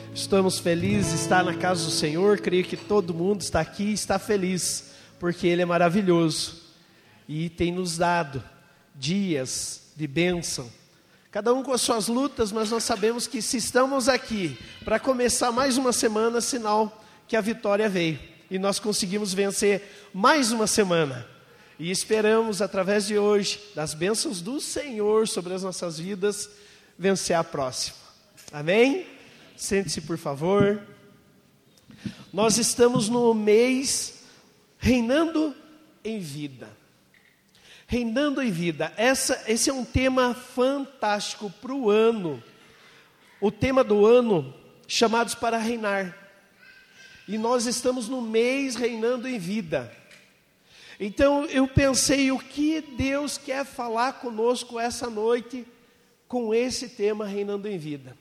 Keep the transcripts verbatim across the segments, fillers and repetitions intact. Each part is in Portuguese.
Estamos felizes de estar na casa do Senhor. Creio que todo mundo está aqui e está feliz, porque Ele é maravilhoso e tem nos dado dias de bênção. Cada um com as suas lutas, mas nós sabemos que se estamos aqui para começar mais uma semana, sinal que a vitória veio. E nós conseguimos vencer mais uma semana. E esperamos, através de hoje, das bênçãos do Senhor sobre as nossas vidas, vencer a próxima. Amém? Sente-se, por favor. Nós estamos no mês Reinando em Vida. Reinando em Vida. Essa, esse é um tema fantástico para o ano. O tema do ano, chamados para reinar. E nós estamos no mês Reinando em Vida. Então eu pensei, o que Deus quer falar conosco essa noite com esse tema Reinando em Vida?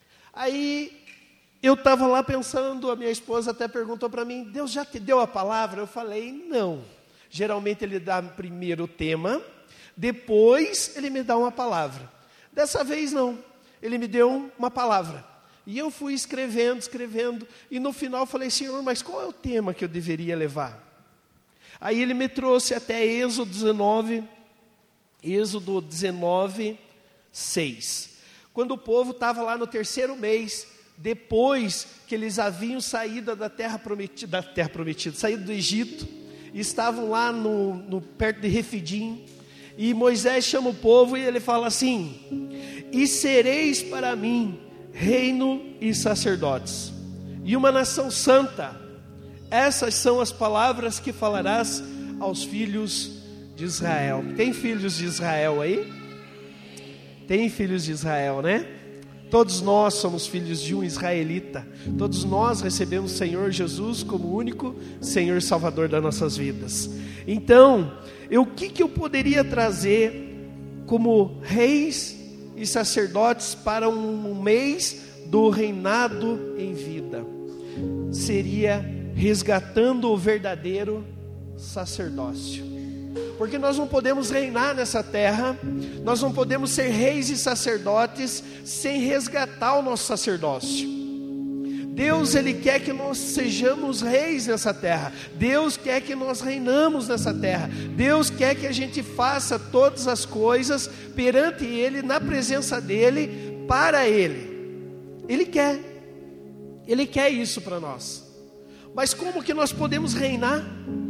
Aí eu estava lá pensando, a minha esposa até perguntou para mim, Deus já te deu a palavra? Eu falei, não. Geralmente Ele dá primeiro o tema, depois Ele me dá uma palavra. Dessa vez não, Ele me deu uma palavra. E eu fui escrevendo, escrevendo, e no final falei, Senhor, mas qual é o tema que eu deveria levar? Aí Ele me trouxe até Êxodo dezenove, Êxodo dezenove, seis. Quando o povo estava lá no terceiro mês, depois que eles haviam saído da terra prometida, da terra prometida, saído do Egito, e estavam lá no, no, perto de Refidim, e Moisés chama o povo e ele fala assim, e sereis para mim reino e sacerdotes, e uma nação santa. Essas são as palavras que falarás aos filhos de Israel. Tem filhos de Israel aí? Tem filhos de Israel, né? Todos nós somos filhos de um israelita. Todos nós recebemos o Senhor Jesus como único Senhor e Salvador das nossas vidas. Então, eu, o que, que eu poderia trazer como reis e sacerdotes para um, um mês do reinado em vida? Seria resgatando o verdadeiro sacerdócio. Porque nós não podemos reinar nessa terra, nós não podemos ser reis e sacerdotes sem resgatar o nosso sacerdócio. Deus, Ele quer que nós sejamos reis nessa terra. Deus quer que nós reinamos nessa terra. Deus quer que a gente faça todas as coisas perante Ele, na presença dEle, para Ele. Ele quer, Ele quer isso para nós. Mas como que nós podemos reinar?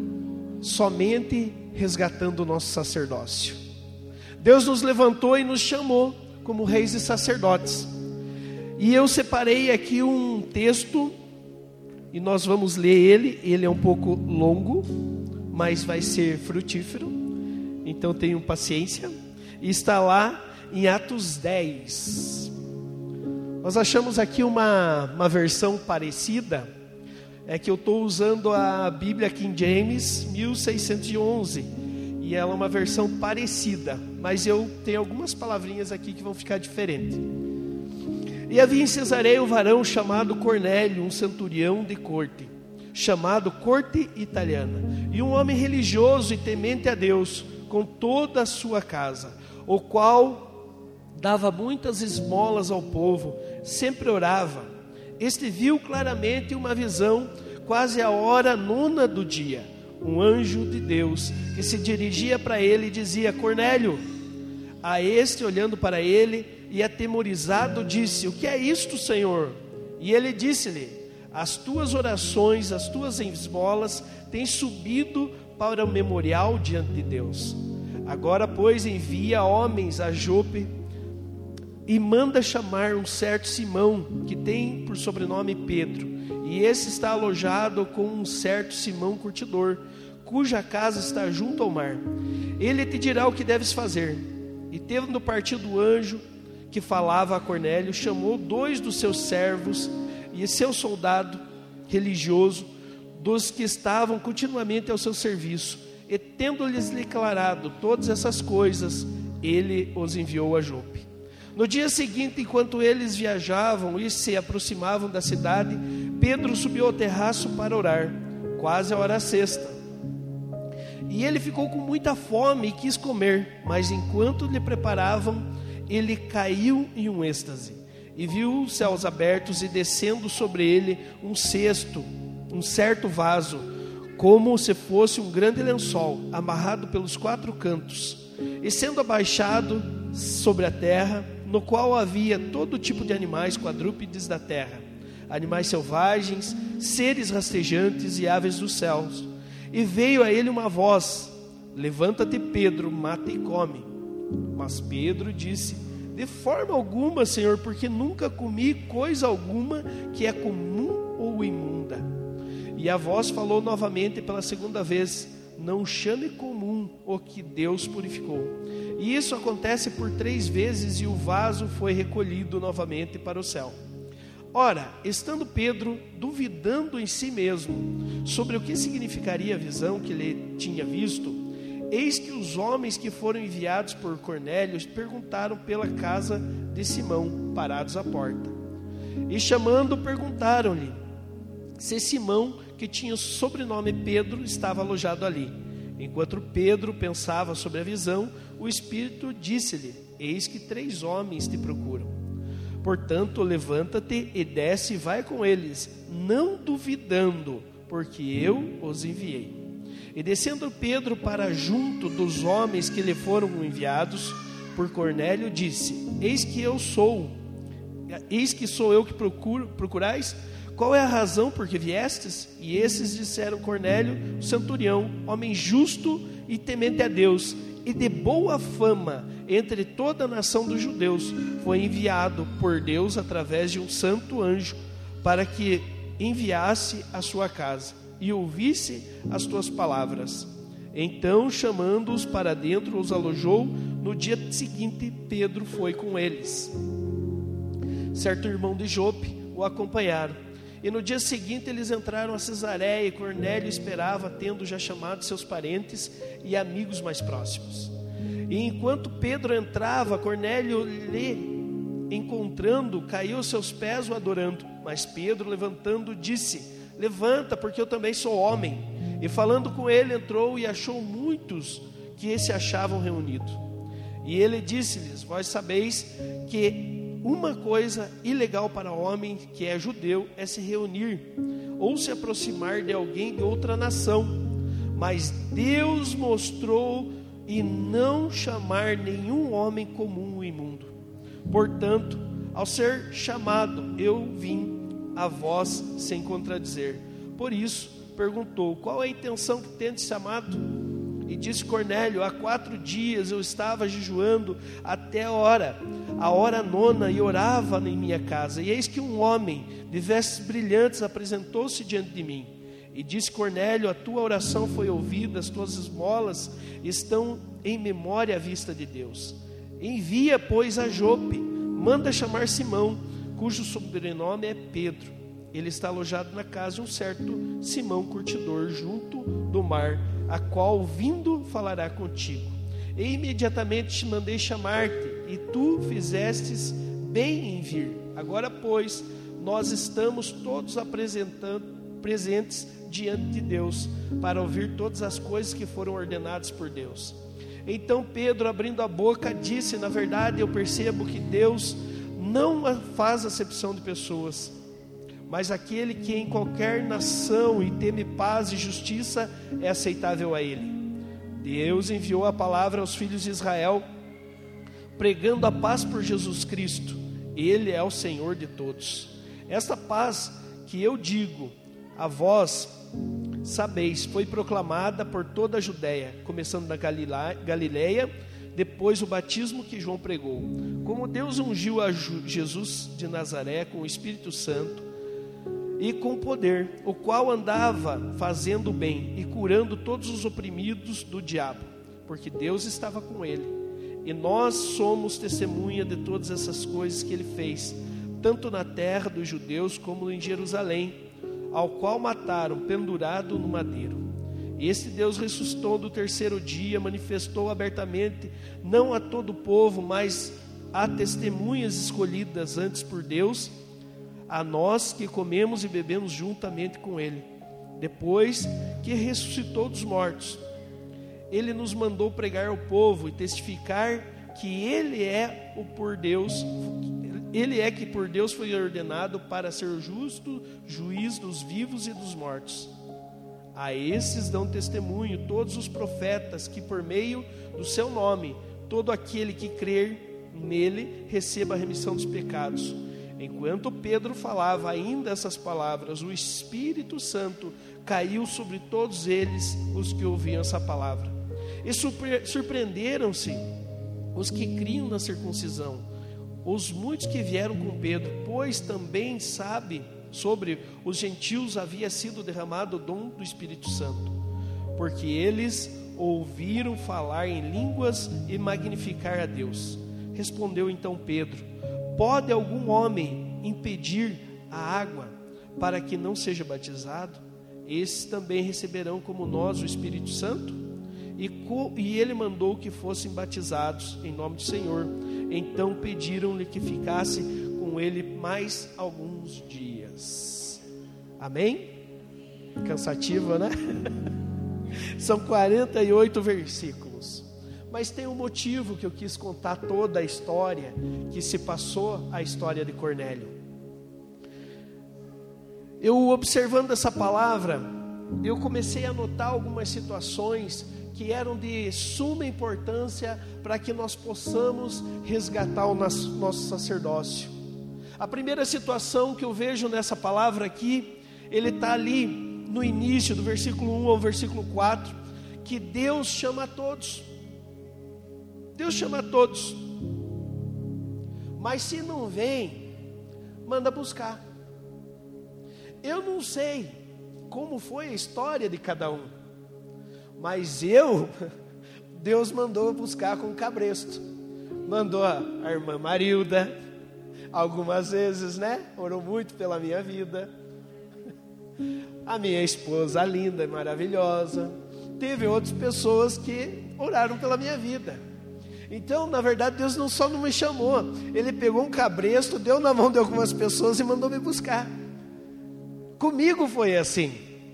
Somente resgatando o nosso sacerdócio. Deus nos levantou e nos chamou como reis e sacerdotes. E eu separei aqui um texto, e nós vamos ler ele. Ele é um pouco longo, mas vai ser frutífero, então tenham paciência. E está lá em Atos dez. Nós achamos aqui uma, uma versão parecida. É que eu estou usando a Bíblia King James mil seiscentos e onze, e ela é uma versão parecida, mas eu tenho algumas palavrinhas aqui que vão ficar diferentes. E havia em Cesareia um varão chamado Cornélio, um centurião de corte, chamado corte italiana, e um homem religioso e temente a Deus, com toda a sua casa, o qual dava muitas esmolas ao povo, sempre orava. Este viu claramente uma visão, quase a hora nona do dia, um anjo de Deus, que se dirigia para ele e dizia, Cornélio. A este, olhando para ele, e atemorizado, disse, o que é isto, Senhor? E ele disse-lhe, as tuas orações, as tuas esmolas, têm subido para o memorial diante de Deus. Agora, pois, envia homens a Jope, e manda chamar um certo Simão, que tem por sobrenome Pedro, e esse está alojado com um certo Simão curtidor, cuja casa está junto ao mar. Ele te dirá o que deves fazer. E tendo partido o anjo que falava a Cornélio, chamou dois dos seus servos e seu soldado religioso, dos que estavam continuamente ao seu serviço, e tendo-lhes declarado todas essas coisas, ele os enviou a Jope. No dia seguinte, enquanto eles viajavam e se aproximavam da cidade, Pedro subiu ao terraço para orar, quase a hora sexta. E ele ficou com muita fome e quis comer, mas enquanto lhe preparavam, ele caiu em um êxtase e viu os céus abertos e descendo sobre ele um cesto, um certo vaso, como se fosse um grande lençol, amarrado pelos quatro cantos, e sendo abaixado sobre a terra, no qual havia todo tipo de animais quadrúpedes da terra, animais selvagens, seres rastejantes e aves dos céus. E veio a ele uma voz: levanta-te, Pedro, mata e come. Mas Pedro disse: de forma alguma, Senhor, porque nunca comi coisa alguma que é comum ou imunda. E a voz falou novamente pela segunda vez: não chame comum o que Deus purificou. E isso acontece por três vezes, e o vaso foi recolhido novamente para o céu. Ora, estando Pedro duvidando em si mesmo sobre o que significaria a visão que ele tinha visto, eis que os homens que foram enviados por Cornélio perguntaram pela casa de Simão, parados à porta. E chamando, perguntaram-lhe se Simão, que tinha o sobrenome Pedro, estava alojado ali. Enquanto Pedro pensava sobre a visão, o Espírito disse-lhe: eis que três homens te procuram. Portanto, levanta-te e desce e vai com eles, não duvidando, porque eu os enviei. E descendo Pedro para junto dos homens que lhe foram enviados por Cornélio, disse: eis que eu sou, eis que sou eu que procuro, procurais? Qual é a razão por que viestes? E esses disseram: Cornélio, o centurião, homem justo e temente a Deus, e de boa fama entre toda a nação dos judeus, foi enviado por Deus através de um santo anjo, para que enviasse a sua casa e ouvisse as tuas palavras. Então, chamando-os para dentro, os alojou. No dia seguinte, Pedro foi com eles. Certo irmão de Jope o acompanharam. E no dia seguinte eles entraram a Cesareia, e Cornélio esperava, tendo já chamado seus parentes e amigos mais próximos. E enquanto Pedro entrava, Cornélio, lhe encontrando, caiu aos seus pés o adorando. Mas Pedro, levantando, disse: levanta, porque eu também sou homem. E falando com ele, entrou e achou muitos que se achavam reunidos. E ele disse-lhes: vós sabeis que uma coisa ilegal para o homem que é judeu é se reunir ou se aproximar de alguém de outra nação. Mas Deus mostrou e não chamar nenhum homem comum ou imundo. Portanto, ao ser chamado, eu vim a vós sem contradizer. Por isso, perguntou: qual é a intenção que tendes chamado? E disse Cornélio: há quatro dias eu estava jejuando até a hora, a hora nona, e orava em minha casa. E eis que um homem de vestes brilhantes apresentou-se diante de mim. E disse Cornélio: a tua oração foi ouvida, as tuas esmolas estão em memória à vista de Deus. Envia, pois, a Jope, manda chamar Simão, cujo sobrenome é Pedro. Ele está alojado na casa de um certo Simão curtidor, junto do mar, a qual vindo falará contigo. E imediatamente te mandei chamar-te, e tu fizestes bem em vir. Agora, pois, nós estamos todos apresentando, presentes diante de Deus, para ouvir todas as coisas que foram ordenadas por Deus. Então Pedro, abrindo a boca, disse: na verdade eu percebo que Deus não faz acepção de pessoas, mas aquele que em qualquer nação e teme paz e justiça é aceitável a ele. Deus enviou a palavra aos filhos de Israel, pregando a paz por Jesus Cristo. Ele é o Senhor de todos. Esta paz que eu digo a vós, sabeis, foi proclamada por toda a Judéia, começando da Galileia, depois o batismo que João pregou. Como Deus ungiu a Jesus de Nazaré com o Espírito Santo e com poder, o qual andava fazendo o bem e curando todos os oprimidos do diabo, porque Deus estava com ele. E nós somos testemunha de todas essas coisas que ele fez, tanto na terra dos judeus como em Jerusalém, ao qual mataram pendurado no madeiro. E este Deus ressuscitou do terceiro dia, manifestou abertamente, não a todo o povo, mas a testemunhas escolhidas antes por Deus, a nós que comemos e bebemos juntamente com ele. Depois que ressuscitou dos mortos, ele nos mandou pregar ao povo e testificar que ele é o por Deus, ele é que por Deus foi ordenado para ser o justo juiz dos vivos e dos mortos. A esses dão testemunho todos os profetas que por meio do seu nome, todo aquele que crer nele receba a remissão dos pecados. Enquanto Pedro falava ainda essas palavras, o Espírito Santo caiu sobre todos eles, os que ouviam essa palavra. E surpre- surpreenderam-se os que criam na circuncisão, os muitos que vieram com Pedro, pois também sabe, sobre os gentios havia sido derramado o dom do Espírito Santo, porque eles ouviram falar em línguas e magnificar a Deus. Respondeu então Pedro: pode algum homem impedir a água para que não seja batizado? Esses também receberão como nós o Espírito Santo? E, co, e ele mandou que fossem batizados em nome do Senhor. Então pediram-lhe que ficasse com ele mais alguns dias. Amém? Cansativo, né? São quarenta e oito versículos. Mas tem um motivo que eu quis contar toda a história que se passou, a história de Cornélio. Eu, observando essa palavra, eu comecei a notar algumas situações que eram de suma importância para que nós possamos resgatar o nosso, nosso sacerdócio. A primeira situação que eu vejo nessa palavra aqui, ele está ali no início do versículo um ao versículo quatro, que Deus chama a todos. Deus chama a todos, mas se não vem, manda buscar. Eu não sei como foi a história de cada um, mas eu, Deus mandou buscar com cabresto. Mandou a, a irmã Marilda, algumas vezes, né? Orou muito pela minha vida. A minha esposa linda e maravilhosa. Teve outras pessoas que oraram pela minha vida. Então, na verdade, Deus não só não me chamou, Ele pegou um cabresto, deu na mão de algumas pessoas e mandou me buscar. Comigo foi assim.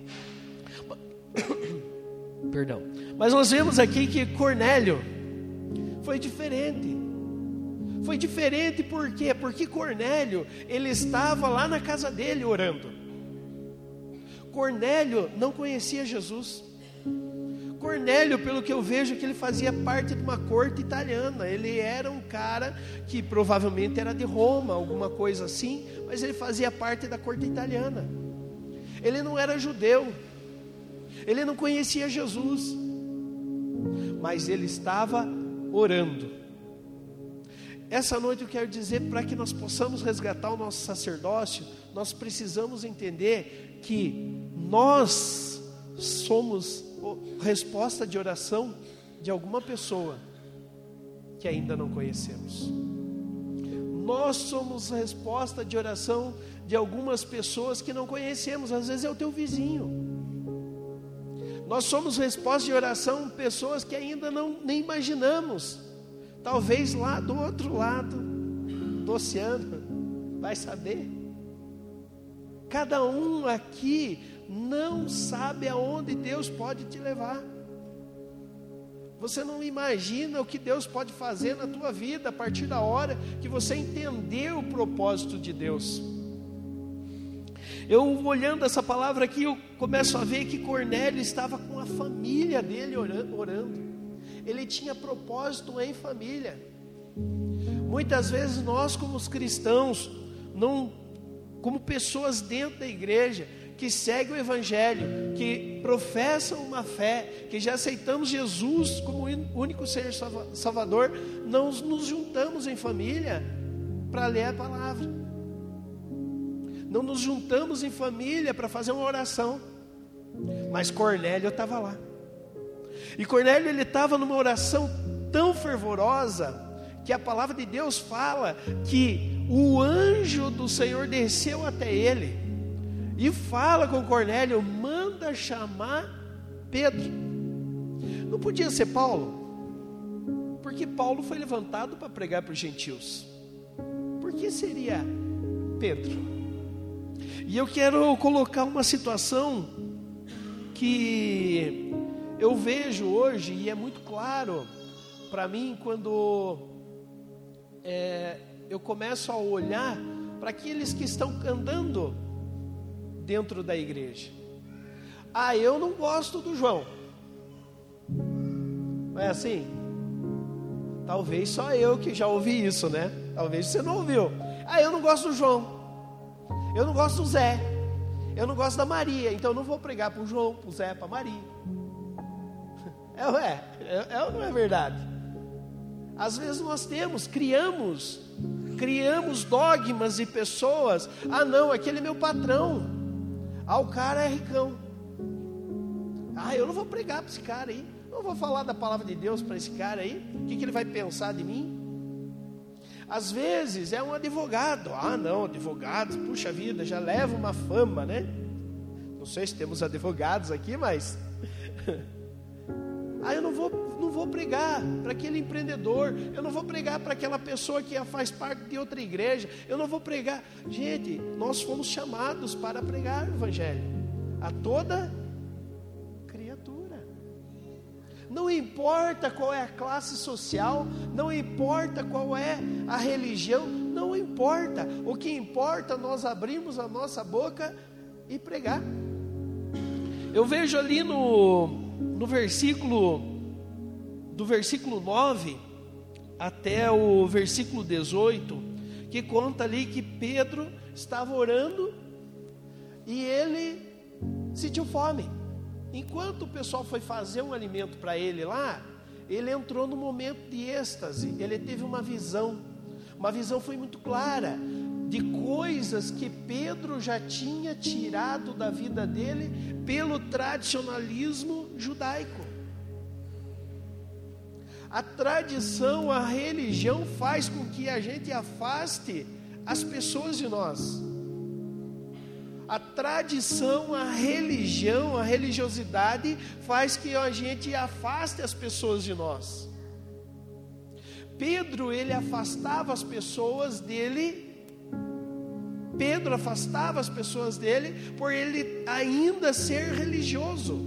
Perdão. Mas nós vemos aqui que Cornélio foi diferente. Foi diferente por quê? Porque Cornélio, ele estava lá na casa dele orando. Cornélio não conhecia Jesus. Cornélio, pelo que eu vejo, que ele fazia parte de uma corte italiana. Ele era um cara que provavelmente era de Roma, alguma coisa assim, mas ele fazia parte da corte italiana. Ele não era judeu, ele não conhecia Jesus, mas ele estava orando. Essa noite eu quero dizer, para que nós possamos resgatar o nosso sacerdócio, nós precisamos entender que nós somos resposta de oração de alguma pessoa que ainda não conhecemos. Nós somos resposta de oração de algumas pessoas que não conhecemos. Às vezes é o teu vizinho. Nós somos resposta de oração de pessoas que ainda não nem imaginamos. Talvez lá do outro lado do oceano, vai saber. Cada um aqui não sabe aonde Deus pode te levar. Você não imagina o que Deus pode fazer na tua vida a partir da hora que você entender o propósito de Deus. Eu, olhando essa palavra aqui, eu começo a ver que Cornélio estava com a família dele orando. Ele tinha propósito em família. Muitas vezes nós, como os cristãos, não, como pessoas dentro da igreja, que seguem o Evangelho, que professam uma fé, que já aceitamos Jesus como o único ser salvador, não nos juntamos em família para ler a palavra. Não nos juntamos em família para fazer uma oração. Mas Cornélio estava lá. E Cornélio, ele estava numa oração tão fervorosa, que a palavra de Deus fala que o anjo do Senhor desceu até ele e fala com Cornélio: manda chamar Pedro. Não podia ser Paulo, porque Paulo foi levantado para pregar para os gentios. Por que seria Pedro? E eu quero colocar uma situação que eu vejo hoje, e é muito claro para mim, quando é, eu começo a olhar para aqueles que estão andando dentro da igreja. Ah, eu não gosto do João. Não é assim? Talvez só eu que já ouvi isso, né? Talvez você não ouviu. Ah, eu não gosto do João. Eu não gosto do Zé. Eu não gosto da Maria. Então eu não vou pregar para o João, para o Zé, para a Maria. É, é, é, é ou não é verdade? Às vezes nós temos, criamos, criamos dogmas e pessoas. Ah não, aquele é meu patrão. Ah, o cara é ricão. Ah, eu não vou pregar para esse cara aí. Não vou falar da palavra de Deus para esse cara aí. O que, que ele vai pensar de mim? Às vezes é um advogado. Ah não, advogado, puxa vida, já leva uma fama, né? Não sei se temos advogados aqui, mas... Ah, eu não vou, não vou pregar para aquele empreendedor. Eu não vou pregar para aquela pessoa que faz parte de outra igreja. Eu não vou pregar. Gente, nós fomos chamados para pregar o evangelho a toda criatura. Não importa qual é a classe social, não importa qual é a religião, não importa. O que importa, nós abrimos a nossa boca e pregar. Eu vejo ali no, no versículo, do versículo nove até o versículo dezoito, que conta ali que Pedro estava orando e ele sentiu fome. Enquanto o pessoal foi fazer um alimento para ele lá, ele entrou num momento de êxtase. Ele teve uma visão, uma visão foi muito clara, de coisas que Pedro já tinha tirado da vida dele pelo tradicionalismo judaico. A tradição, a religião faz com que a gente afaste as pessoas de nós. A tradição, a religião, a religiosidade faz que a gente afaste as pessoas de nós. Pedro, ele afastava as pessoas dele. Pedro afastava as pessoas dele por ele ainda ser religioso.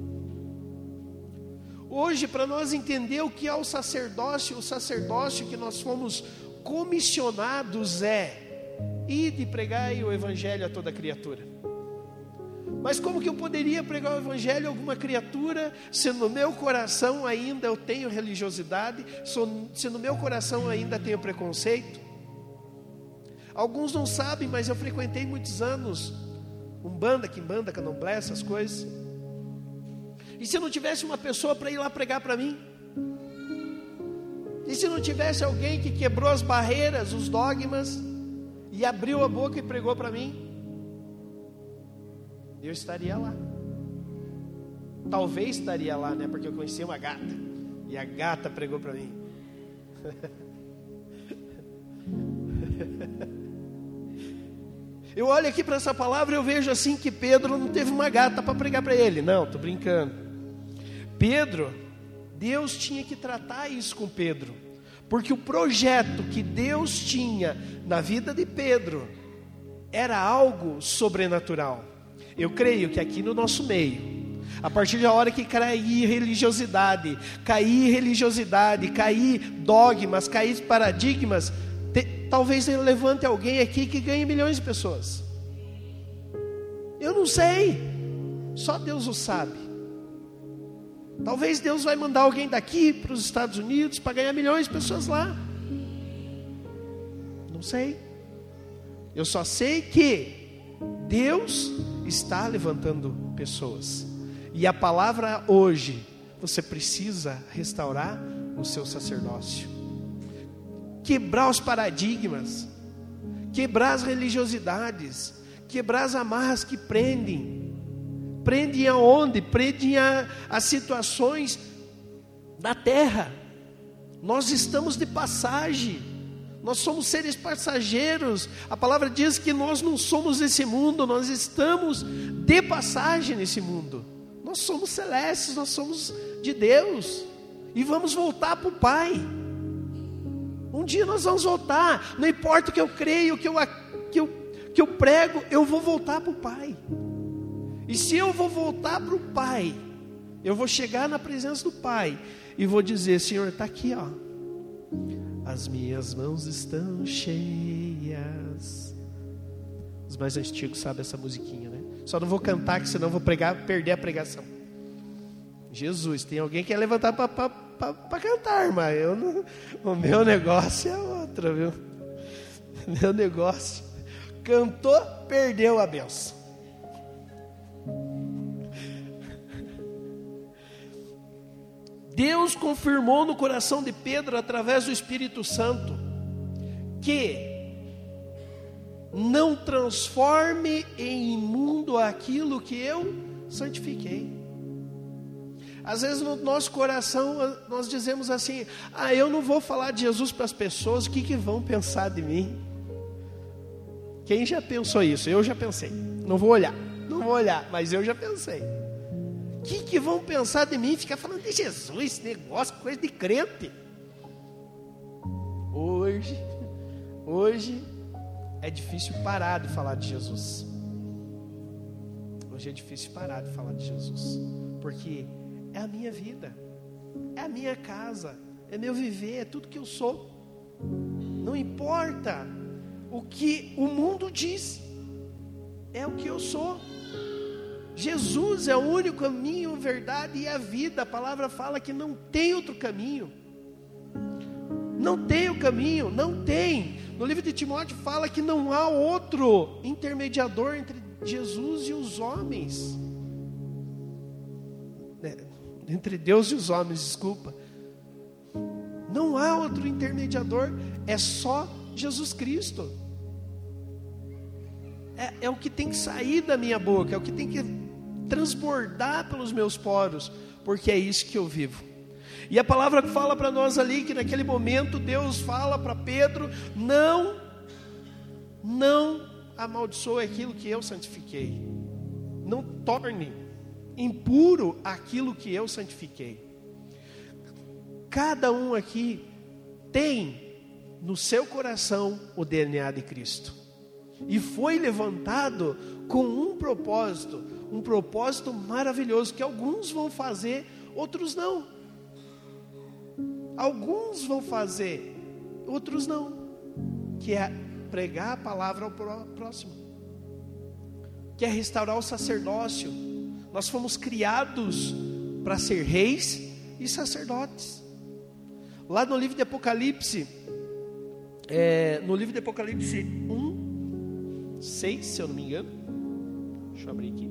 Hoje, para nós entender o que é o sacerdócio, o sacerdócio que nós fomos comissionados é ir de pregar o evangelho a toda criatura. Mas como que eu poderia pregar o evangelho a alguma criatura se no meu coração ainda eu tenho religiosidade, se no meu coração ainda tenho preconceito? Alguns não sabem, mas eu frequentei muitos anos umbanda, quimbanda, candomblé, essas coisas. E se não tivesse uma pessoa para ir lá pregar para mim? E se não tivesse alguém que quebrou as barreiras, os dogmas, e abriu a boca e pregou para mim? Eu estaria lá. Talvez estaria lá, né? Porque eu conheci uma gata, e a gata pregou para mim. Eu olho aqui para essa palavra e eu vejo assim que Pedro não teve uma gata para pregar para ele. Não, estou brincando. Pedro, Deus tinha que tratar isso com Pedro, porque o projeto que Deus tinha na vida de Pedro era algo sobrenatural. Eu creio que aqui no nosso meio, a partir da hora que cair religiosidade, cair religiosidade, cair dogmas, cair paradigmas, te, talvez ele levante alguém aqui que ganhe milhões de pessoas. Eu não sei, só Deus o sabe. Talvez Deus vai mandar alguém daqui para os Estados Unidos para ganhar milhões de pessoas lá. Não sei. Eu só sei que Deus está levantando pessoas. E a palavra hoje, você precisa restaurar o seu sacerdócio. Quebrar os paradigmas. Quebrar as religiosidades. Quebrar as amarras que prendem. Prendem aonde? Prendem a, a situações da terra. Nós estamos de passagem. Nós somos seres passageiros. A palavra diz que nós não somos desse mundo. Nós estamos de passagem nesse mundo. Nós somos celestes, nós somos de Deus. E vamos voltar para o Pai. Um dia nós vamos voltar. Não importa o que eu creio, o que eu, que eu, que eu prego, eu vou voltar para o Pai. E se eu vou voltar para o Pai, eu vou chegar na presença do Pai e vou dizer: Senhor, está aqui, ó, as minhas mãos estão cheias. Os mais antigos sabem essa musiquinha, né? Só não vou cantar, que senão vou pregar, perder a pregação. Jesus, tem alguém que quer levantar para cantar, mas eu não, o meu negócio é outro, viu? Meu negócio, cantou, perdeu a bênção. Deus confirmou no coração de Pedro, através do Espírito Santo, que não transforme em imundo aquilo que eu santifiquei. Às vezes no nosso coração nós dizemos assim: ah, eu não vou falar de Jesus para as pessoas, o que, que vão pensar de mim? Quem já pensou isso? Eu já pensei. Não vou olhar, não vou olhar, mas eu já pensei. O que, que vão pensar de mim? Ficar falando de Jesus, esse negócio, coisa de crente. Hoje, hoje é difícil parar de falar de Jesus. Hoje é difícil parar de falar de Jesus, porque é a minha vida, é a minha casa, é meu viver, é tudo que eu sou. Não importa o que o mundo diz, é o que eu sou. Jesus é o único caminho, verdade e a vida. A palavra fala que não tem outro caminho. Não tem o caminho, não tem. No livro de Timóteo fala que não há outro intermediador entre Jesus e os homens. Entre Deus e os homens, desculpa. Não há outro intermediador, é só Jesus Cristo. É, é o que tem que sair da minha boca, é o que tem que transbordar pelos meus poros, porque é isso que eu vivo. E a palavra fala para nós ali, que naquele momento Deus fala para Pedro: não, não amaldiçoe aquilo que eu santifiquei, não torne impuro aquilo que eu santifiquei. Cada um aqui tem no seu coração o D N A de Cristo, e foi levantado com um propósito, um propósito maravilhoso, que alguns vão fazer, outros não. Alguns vão fazer, outros não, que é pregar a palavra ao próximo, que é restaurar o sacerdócio. Nós fomos criados para ser reis e sacerdotes. Lá no livro de Apocalipse, é, no livro de Apocalipse um, seis, se eu não me engano, deixa eu abrir aqui.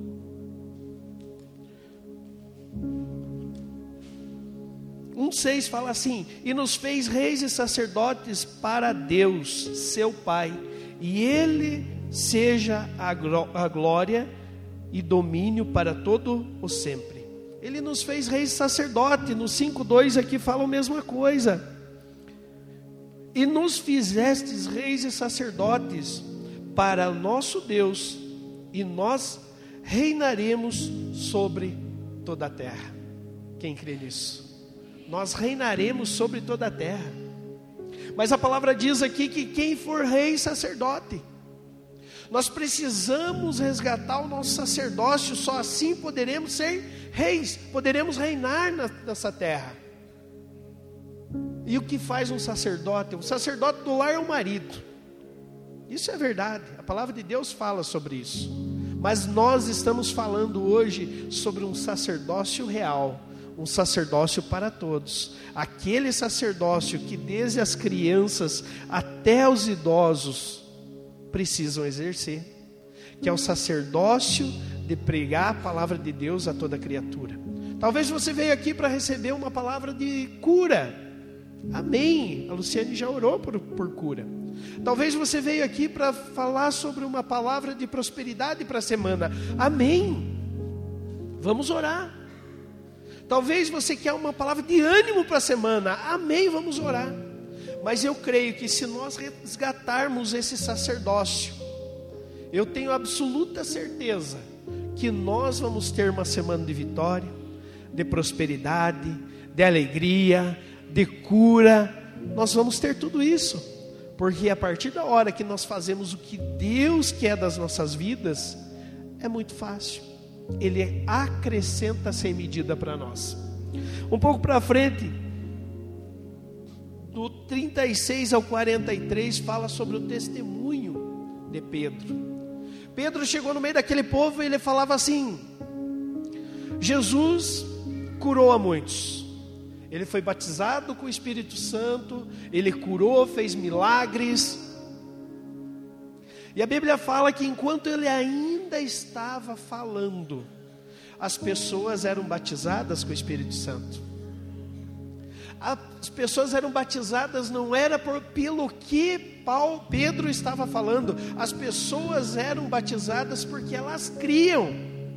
um seis fala assim: e nos fez reis e sacerdotes para Deus, seu Pai, e Ele seja a, a glória e domínio para todo o sempre. Ele nos fez reis e sacerdote. No cinco dois aqui fala a mesma coisa. E nos fizestes reis e sacerdotes para o nosso Deus, e nós reinaremos sobre toda a terra. Quem crê nisso? Nós reinaremos sobre toda a terra. Mas a palavra diz aqui que quem for rei e sacerdote, nós precisamos resgatar o nosso sacerdócio. Só assim poderemos ser reis, poderemos reinar na, nessa terra. E o que faz um sacerdote? O sacerdote do lar é o marido. Isso é verdade, a palavra de Deus fala sobre isso. Mas nós estamos falando hoje sobre um sacerdócio real, um sacerdócio para todos. Aquele sacerdócio que desde as crianças até os idosos precisam exercer, que é o sacerdócio de pregar a palavra de Deus a toda criatura. Talvez você veio aqui para receber uma palavra de cura. Amém. A Luciane já orou por, por cura. Talvez você veio aqui para falar sobre uma palavra de prosperidade para a semana. Amém. Vamos orar. Talvez você quer uma palavra de ânimo para a semana. Amém, vamos orar. Mas eu creio que se nós resgatarmos esse sacerdócio, eu tenho absoluta certeza que nós vamos ter uma semana de vitória, de prosperidade, de alegria, de cura. Nós vamos ter tudo isso, porque a partir da hora que nós fazemos o que Deus quer das nossas vidas, é muito fácil. Ele acrescenta sem medida para nós. Um pouco para frente, do trinta e seis ao quarenta e três fala sobre o testemunho de Pedro. Pedro chegou no meio daquele povo e ele falava assim: Jesus curou a muitos, ele foi batizado com o Espírito Santo, ele curou, fez milagres. E a Bíblia fala que enquanto ele ainda estava falando, as pessoas eram batizadas com o Espírito Santo. As pessoas eram batizadas não era por, pelo que Paulo, Pedro estava falando. As pessoas eram batizadas porque elas criam.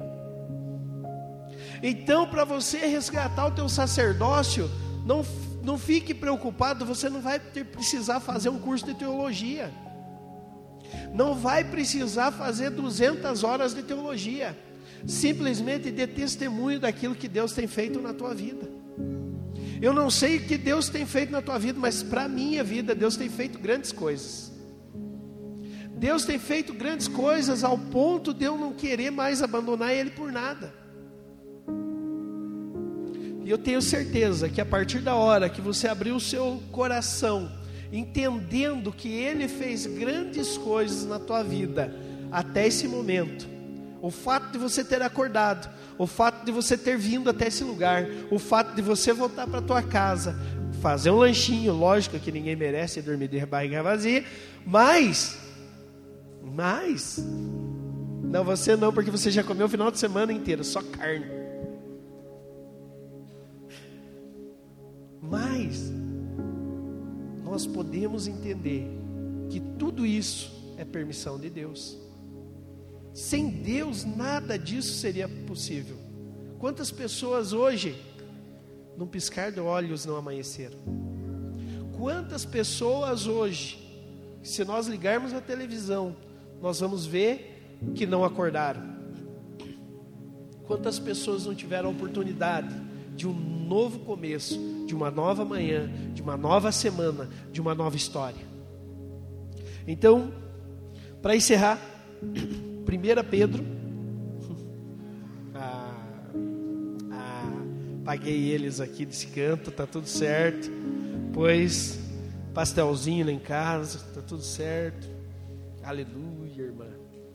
Então, para você resgatar o teu sacerdócio, não, não fique preocupado, você não vai ter, precisar fazer um curso de teologia. Não vai precisar fazer duzentas horas de teologia. Simplesmente dê testemunho daquilo que Deus tem feito na tua vida. Eu não sei o que Deus tem feito na tua vida, mas para a minha vida, Deus tem feito grandes coisas. Deus tem feito grandes coisas ao ponto de eu não querer mais abandonar Ele por nada. E eu tenho certeza que a partir da hora que você abrir o seu coração, entendendo que Ele fez grandes coisas na tua vida, até esse momento, o fato de você ter acordado, o fato de você ter vindo até esse lugar, o fato de você voltar para a tua casa, fazer um lanchinho, lógico que ninguém merece dormir de barriga vazia, mas, mas, não, você não, porque você já comeu o final de semana inteiro, só carne. Mas, nós podemos entender que tudo isso é permissão de Deus. Sem Deus, nada disso seria possível. Quantas pessoas hoje, num piscar de olhos, não amanheceram? Quantas pessoas hoje, se nós ligarmos a televisão, nós vamos ver que não acordaram? Quantas pessoas não tiveram a oportunidade de um novo começo, de uma nova manhã, de uma nova semana, de uma nova história? Então, para encerrar, primeira Pedro, ah, ah, paguei eles aqui desse canto, tá tudo certo, pois pastelzinho lá em casa, tá tudo certo, aleluia, irmã.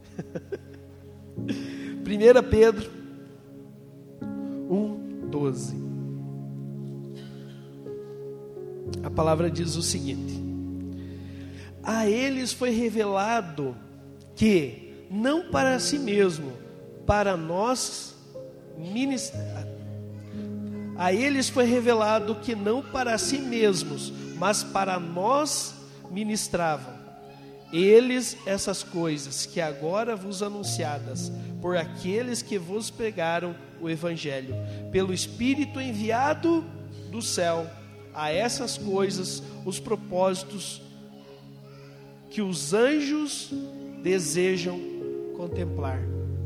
primeira Pedro um, doze, a palavra diz o seguinte: a eles foi revelado que não para si mesmo, para nós ministrar. A eles foi revelado que não para si mesmos, mas para nós ministravam. Eles essas coisas que agora vos anunciadas por aqueles que vos pregaram o Evangelho, pelo Espírito enviado do céu, a essas coisas os propósitos que os anjos desejam contemplar.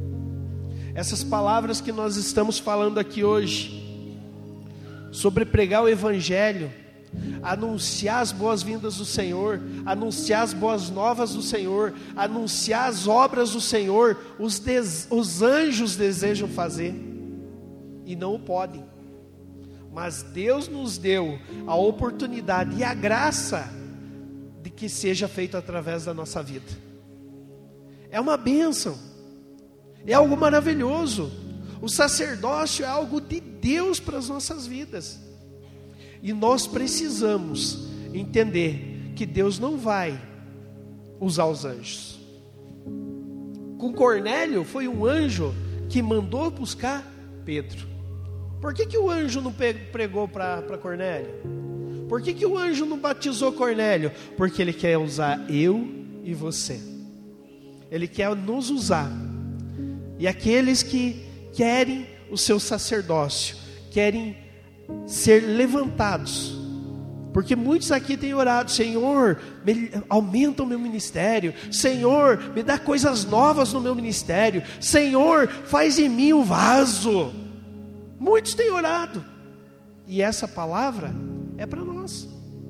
Essas palavras que nós estamos falando aqui hoje, sobre pregar o Evangelho, anunciar as boas-vindas do Senhor, anunciar as boas novas do Senhor, anunciar as obras do Senhor, os, des, os anjos desejam fazer, e não o podem, mas Deus nos deu a oportunidade e a graça de que seja feito através da nossa vida. É uma bênção, é algo maravilhoso. O sacerdócio é algo de Deus para as nossas vidas. E nós precisamos entender que Deus não vai usar os anjos. Com Cornélio foi um anjo que mandou buscar Pedro. Por que que o anjo não pregou para Cornélio? Por que que o anjo não batizou Cornélio? Porque ele quer usar eu e você. Ele quer nos usar. E aqueles que querem o seu sacerdócio, querem ser levantados, porque muitos aqui têm orado: Senhor, me, aumenta o meu ministério, Senhor, me dá coisas novas no meu ministério, Senhor, faz em mim um vaso. Muitos têm orado, e essa palavra é para nós.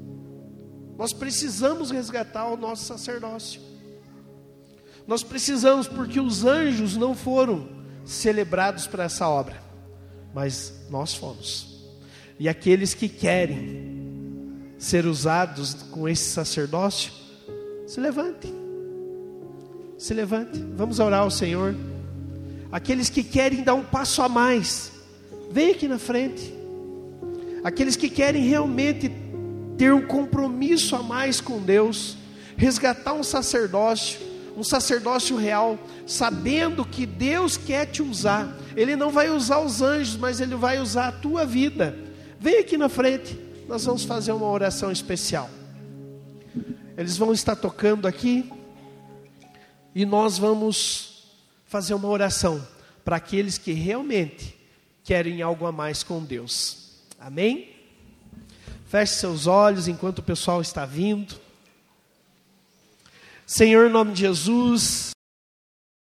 Nós precisamos resgatar o nosso sacerdócio. Nós precisamos, porque os anjos não foram celebrados para essa obra, mas nós fomos. E aqueles que querem ser usados com esse sacerdócio, se levante. Se levante. Vamos orar ao Senhor. Aqueles que querem dar um passo a mais, vem aqui na frente. Aqueles que querem realmente ter um compromisso a mais com Deus, resgatar um sacerdócio, um sacerdócio real, sabendo que Deus quer te usar. Ele não vai usar os anjos, mas Ele vai usar a tua vida. Vem aqui na frente, nós vamos fazer uma oração especial. Eles vão estar tocando aqui, e nós vamos fazer uma oração para aqueles que realmente querem algo a mais com Deus. Amém? Feche seus olhos enquanto o pessoal está vindo. Senhor, em nome de Jesus,